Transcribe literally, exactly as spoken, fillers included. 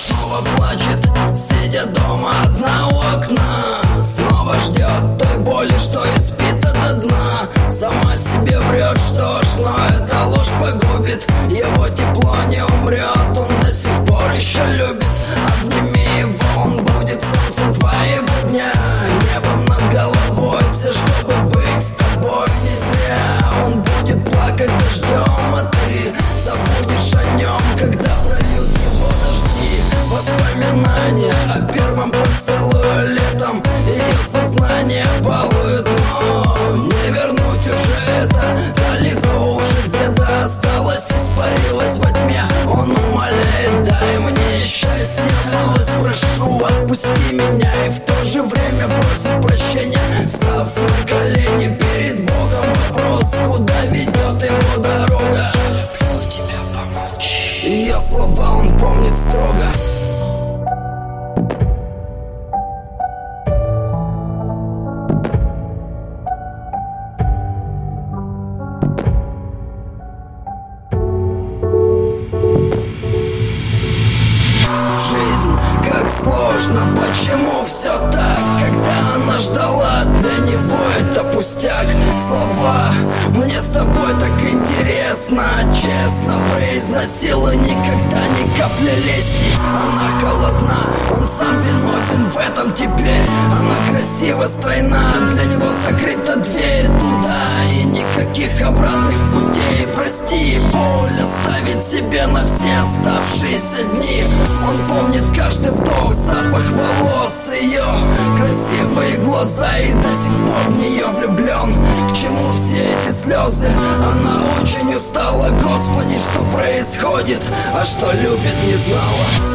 снова плачет, сидя дома одна у окна. Снова ждет той боли, что испита до дна. Сама себе врет, что ж, но эта ложь погубит. Его тепло не умрет, он до сих пор еще любит. Обними его, он будет солнцем твоего дня, небом над головой, все, чтобы быть с тобой. Не зря он будет плакать дождем, а ты забудешь о нем, когда прольют его дожди. Воспоминания о первом поцелуе летом, ее сознание балует, но не вернуть уже это. Далеко уже где-то осталось, испарилась во тьме. Он умоляет, дай мне счастье, малость прошу, отпусти меня. И в то же время просит прощения, став на колени перед Богом. Вопрос, куда ведет его дорога. Я люблю тебя, помолчи. Ее слова он помнит строго. Сложно, почему все так, когда она ждала, для него это пустяк. Слова, мне с тобой так интересно, честно произносила, никогда ни капли лести. Она холодна, он сам виновен в этом теперь. Она красива, стройна, для него закрыта дверь туда, и никаких обратных путей. Прости, боль оставит себе на все оставшиеся дни. Он помнит каждый вдох, запах волос ее, красивые глаза, и до сих пор в нее влюблен. К чему все эти слезы? Она очень устала, Господи, что происходит, а что любит, не знала.